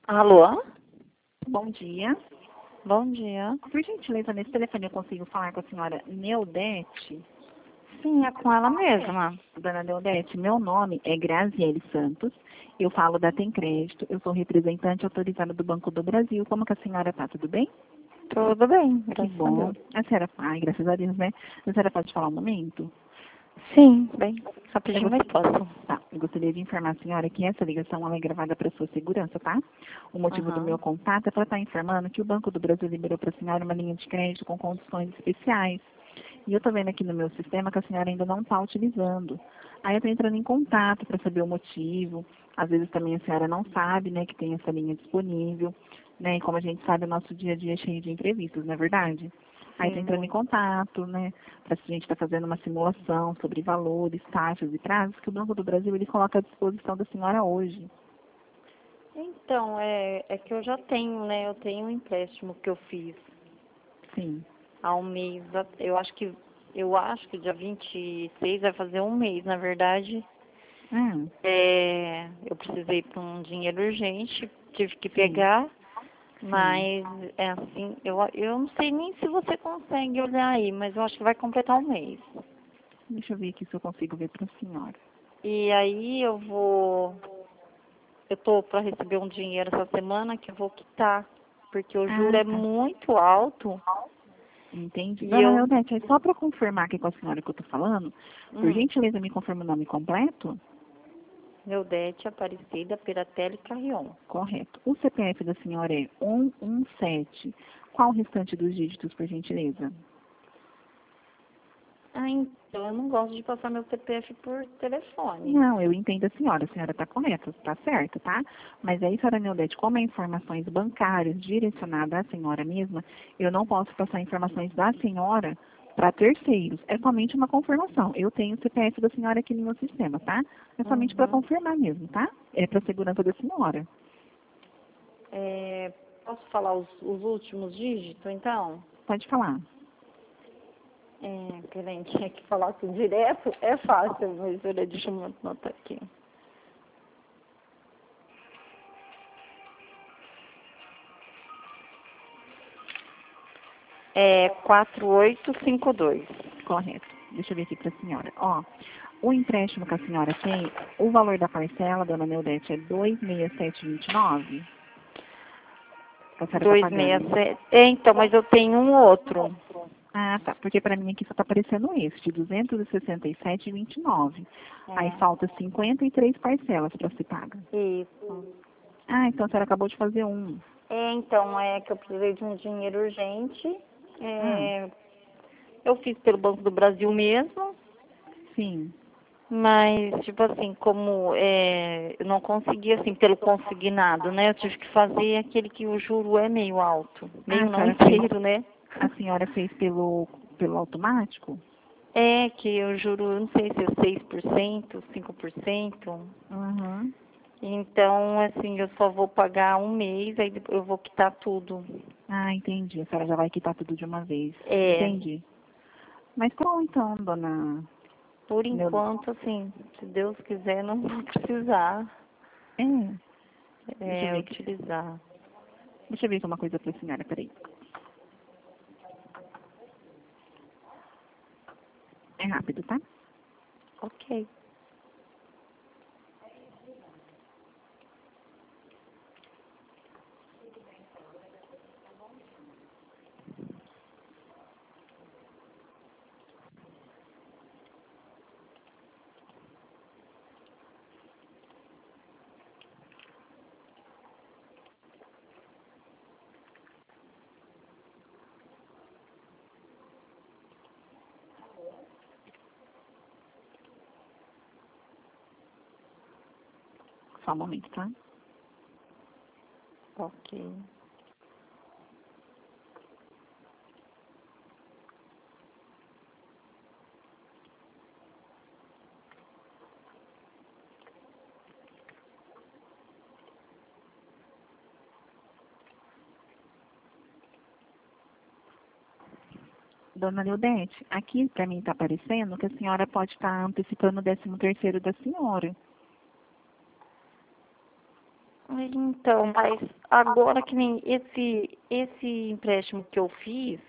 Alô? Bom dia. Bom dia. Por gentileza, nesse telefone eu consigo falar com a senhora Neudete? Sim, é com ela mesma. Dona Neudete, meu nome é Graziele Santos. Eu falo da Tem Crédito. Eu sou representante autorizada do Banco do Brasil. Como que a senhora está? Tudo bem? Tudo bem, Que graças a bom. Deus. A senhora, ai, graças a Deus, né? A senhora pode falar um momento? Sim, bem, Eu rapidinho, gost... mas posso. Tá, eu gostaria de informar a senhora que essa ligação ela é gravada para sua segurança, tá? O motivo do meu Aham. contato é para estar informando que o Banco do Brasil liberou para a senhora uma linha de crédito com condições especiais. E eu estou vendo aqui no meu sistema que a senhora ainda não está utilizando. Aí eu estou entrando em contato para saber o motivo. Às vezes também a senhora não sabe, né, que tem essa linha disponível. Né? E como a gente sabe, o nosso dia a dia é cheio de imprevistos, não é verdade? Aí estou Sim, entrando em muito. contato, né, para a gente estar fazendo uma simulação sobre valores, taxas e prazos que o Banco do Brasil ele coloca à disposição da senhora hoje. Então, é que eu já tenho, né? Eu tenho um empréstimo que eu fiz Sim. há um mês. Eu acho que dia 26 vai fazer um mês, na verdade. Hum, Eu precisei para um dinheiro urgente, tive que sim, pegar. sim. Mas é assim, eu não sei nem se você consegue olhar aí, mas eu acho que vai completar um mês. Deixa eu ver aqui se eu consigo ver para a senhora. E aí eu tô para receber um dinheiro essa semana que eu vou quitar, porque o juro Ah, é tá. muito alto Entendi. e Dona eu, Leonete, aí só para confirmar aqui com a senhora que eu estou falando, por hum, gentileza me confirma o nome completo? Neudete Aparecida Piratelli Carrion. Correto. O CPF da senhora é 117. Qual o restante dos dígitos, por gentileza? Ah, então eu não gosto de passar meu CPF por telefone. Não, eu entendo a senhora está correta, está certa, tá? Mas aí, senhora Neudete, como é informações bancárias direcionadas à senhora mesma, eu não posso passar informações da senhora para terceiros. É somente uma confirmação. Eu tenho o CPF da senhora aqui no meu sistema, tá? É somente para Uhum. confirmar mesmo, tá? É para segurança da senhora. É, posso falar os últimos dígitos, então? Pode falar. Peraí, tinha que falar assim direto, é fácil, mas olha, deixa eu anotar aqui. É 4852. Correto. Deixa eu ver aqui para a senhora. Ó, o empréstimo que a senhora tem, o valor da parcela, dona Neudete, é 26729. Que a senhora está pagando. 267. Então, mas eu tenho um outro. Ah, tá. Porque para mim aqui só está aparecendo esse, de 267,29. Aí É, falta 53 parcelas para se pagar. isso. Ah, então a senhora acabou de fazer um. Então, é que eu precisei de um dinheiro urgente. Ah, É, eu fiz pelo Banco do Brasil mesmo, sim. mas, tipo assim, como eu não consegui, assim, pelo consignado, né? Eu tive que fazer aquele que o juro é meio alto. Ah, Meio não inteiro, né? a senhora fez pelo automático? É que eu juro, eu não sei se é 6%, 5%. Uhum. Então, assim, eu só vou pagar um mês, aí depois eu vou quitar tudo. Ah, entendi. A senhora já vai quitar tudo de uma vez. É, Entendi. Mas qual então, dona por Neu... enquanto, assim, se Deus quiser, não vou precisar É, deixa eu ver aqui. utilizar. Deixa eu ver aqui uma coisa para a senhora, peraí. É rápido, tá? Ok. Só um momento, tá? Ok. Dona Leodete, aqui para mim está aparecendo que a senhora pode estar antecipando o 13º da senhora. então, mas agora que nem esse empréstimo que eu fiz,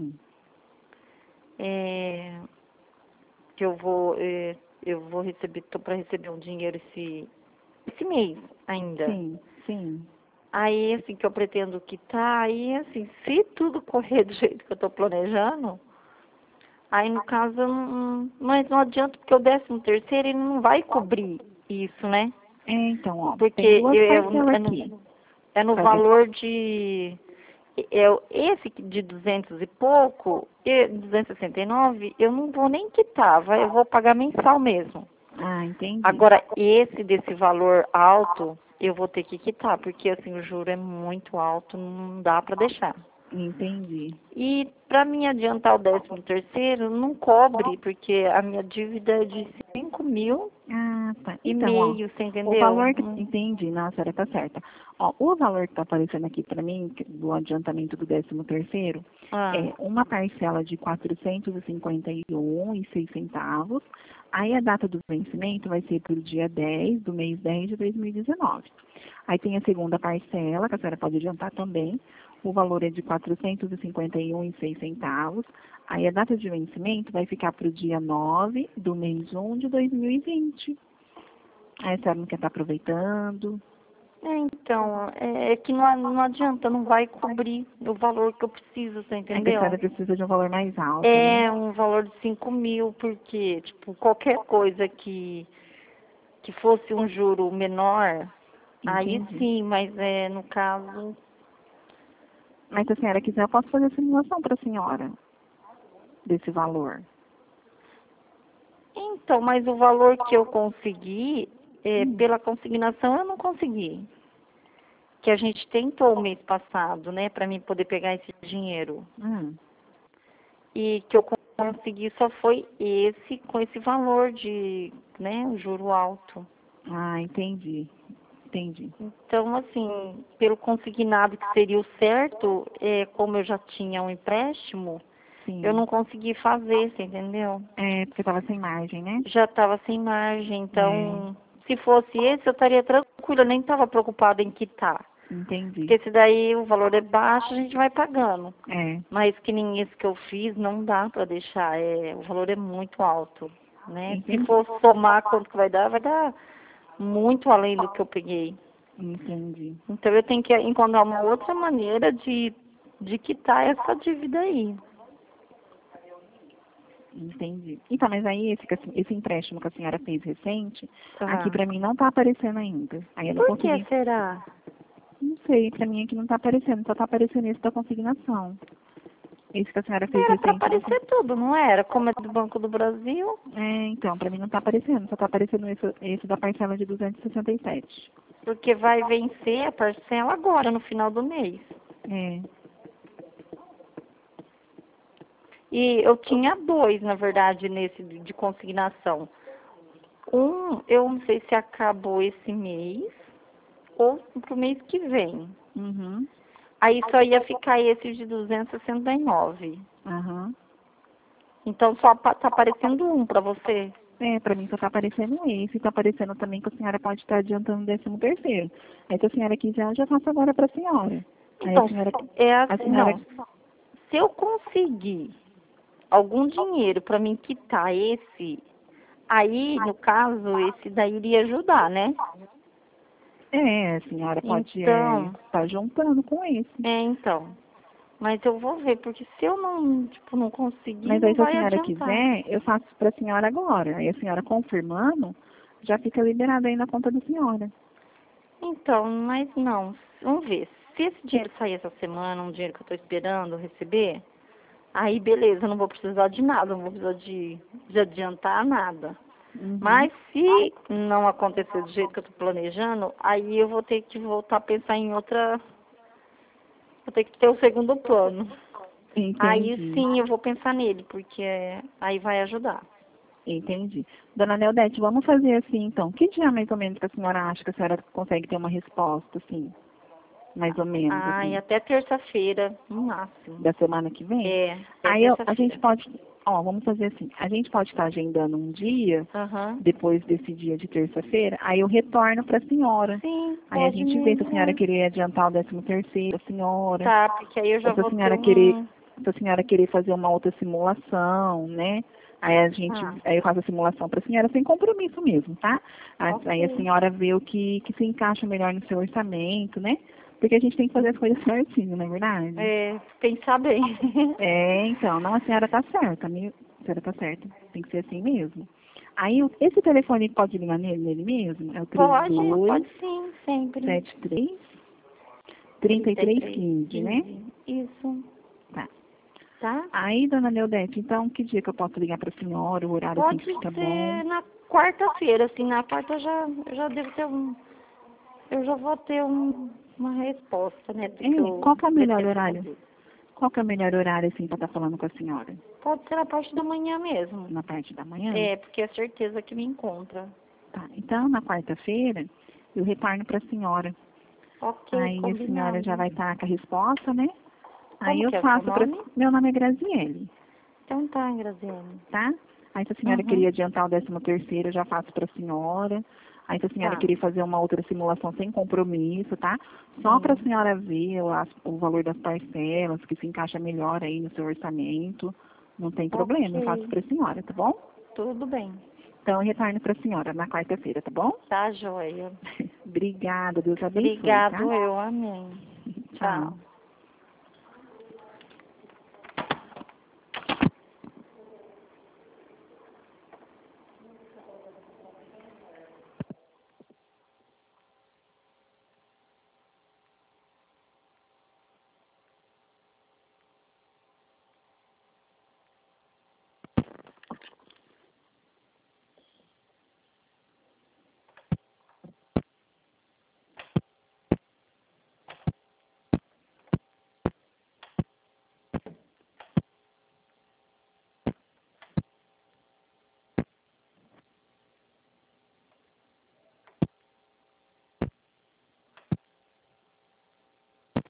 que eu vou receber, tô para receber um dinheiro esse mês ainda. Sim, sim. Aí, assim, que eu pretendo quitar, aí, assim, se tudo correr do jeito que eu tô planejando, aí, no caso, mas não adianta, porque o 13º, ele não vai cobrir isso, né? Então, ó, Porque tem duas parcelas aqui. É no valor de... Esse de 200 e pouco, 269, eu não vou nem quitar, eu vou pagar mensal mesmo. Ah, entendi. Agora, esse desse valor alto, eu vou ter que quitar, porque assim, o juro é muito alto, não dá para deixar. Entendi. E para mim adiantar o 13º, não cobre, porque a minha dívida é de 5.000 Ah, tá. e Então, ó, meio, você o entendeu? valor que... Entendi, não, a senhora tá certa. Ó, o valor que tá aparecendo aqui para mim, do adiantamento do 13º, Ah, é uma parcela de 451,06 centavos. Aí a data do vencimento vai ser para o dia 10 do mês 10 de 2019. Aí tem a segunda parcela, que a senhora pode adiantar também. O valor é de 451,06 centavos. Aí a data de vencimento vai ficar para o dia 9 do mês 1 de 2020. Aí a senhora não quer estar aproveitando. então, é que não adianta, não vai cobrir o valor que eu preciso, você É que a senhora entendeu? precisa de um valor mais alto, né? É um valor de 5.000, porque, tipo, qualquer coisa que fosse um juro menor, aí Entendi. sim, mas no caso... Mas se a senhora quiser, eu posso fazer a simulação para a senhora desse valor. Então, mas o valor que eu consegui, Hum, pela consignação eu não consegui. Que a gente tentou o mês passado, né, para mim poder pegar esse dinheiro. hum. E que eu consegui só foi com esse valor de, né, o juro alto. Ah, entendi. Entendi. Então, assim, pelo consignado que seria o certo, como eu já tinha um empréstimo, eu Sim. não consegui fazer, você entendeu? É, porque estava sem margem, né? Já estava sem margem, É, então, se fosse esse, eu estaria tranquila, eu nem estava preocupada em quitar. entendi. Porque se daí o valor é baixo, a gente vai pagando. É, Mas que nem esse que eu fiz, não dá para deixar, o valor é muito alto, né? Se entendi. for somar quanto que vai dar muito além do que eu peguei. Entendi. Então eu tenho que encontrar uma outra maneira de quitar essa dívida aí. Entendi. Então, mas aí esse empréstimo que a senhora fez recente, aqui Tá. para mim não está aparecendo ainda. Aí eu não Por que consegui. será? Não sei, para mim aqui não está aparecendo, só está aparecendo esse da consignação. Esse que a senhora fez Era para recente não. aparecer tudo, não era? Como é do Banco do Brasil, É, então, para mim não está aparecendo, só está aparecendo esse da parcela de 267. porque vai vencer a parcela agora, no final do mês. É. E eu tinha dois, na verdade, nesse de consignação. Eu não sei se acabou esse mês ou pro mês que vem. Uhum. Aí só ia ficar esse de 269. Aham. Então só tá aparecendo um para você. É, para mim só está aparecendo esse, está aparecendo também que a senhora pode estar adiantando o 13º. Aí se a senhora quiser, eu já faço agora para a senhora. Aí Então, a assim, senhora, não. Se eu conseguir algum dinheiro para mim quitar esse, aí, no caso, esse daí iria ajudar, né? a senhora pode Então, estar juntando com esse. então. Mas eu vou ver, porque se eu não, tipo, não conseguir, Mas aí não se a vai senhora adiantar. quiser, eu faço para a senhora agora. Aí a senhora confirmando, já fica liberado aí na conta da senhora. Então, mas não. Vamos ver. Se esse dinheiro sair essa semana, um dinheiro que eu estou esperando receber, aí beleza, eu não vou precisar de nada, não vou precisar de adiantar nada. Uhum. Mas se não acontecer do jeito que eu estou planejando, aí eu vou ter que voltar a pensar em outra. Vou ter que ter o segundo plano. Aí Entendi. sim eu vou pensar nele, porque aí vai ajudar. Entendi. Dona Neudete, vamos fazer assim então. Que dia mais ou menos que a senhora acha que a senhora consegue ter uma resposta, assim? Mais ou menos, Ai, assim, até terça-feira, no máximo. da semana que vem? Até Aí a gente terça-feira. Ó, vamos fazer assim. A gente pode estar agendando um dia, Aham. depois desse dia de terça-feira, aí eu retorno para a senhora. Sim, Aí a pode gente vê se a mesmo. senhora É. querer adiantar o 13º a senhora. Tá, porque aí eu já Ou se a vou ter senhora querer, um... se a senhora querer fazer uma outra simulação, né? Ah, Aí eu faço a simulação para a senhora sem compromisso mesmo, tá? Aí a ok. senhora vê o que se encaixa melhor no seu orçamento, né? Porque a gente tem que fazer as coisas certinho, não é verdade? É, pensar bem. É, então, não, a senhora tá certa, a senhora tá certa. Tem que ser assim mesmo. Aí, esse telefone pode ligar nele mesmo? É o Pode sim, sempre. 3273 33, 3315, né? 15. Isso, Tá. tá? Aí, dona Neudete, então, que dia que eu posso ligar pra senhora? O horário assim Pode que fica bom? ser na quarta-feira, assim, na quarta eu já devo ter eu já vou ter uma resposta, né, do que É, eu qual que é o melhor pretendo horário? fazer. Qual que é o melhor horário, assim, pra estar falando com a senhora? Pode ser na parte da manhã mesmo. Na parte da manhã? É, porque é certeza que me encontra. Tá. Então, na quarta-feira, eu retorno pra senhora. Ok, Aí a senhora já combinado. vai estar com a resposta, né? Aí Como eu que é o seu faço para... nome? Meu nome é Graziele, Então tá, Graziane. tá? Aí se a senhora Uhum, queria adiantar o 13º, eu já faço para a senhora. Aí se a senhora tá. queria fazer uma outra simulação sem compromisso, tá? Só para a Sim. senhora ver o valor das parcelas, que se encaixa melhor aí no seu orçamento. Não tem problema, eu faço Ok, para a senhora, tá bom? tudo bem. Então eu retorno para a senhora na quarta-feira, tá bom? Tá, joia. Obrigada, Deus abençoe, tá? Obrigado, eu. Amém. Tchau. Tchau.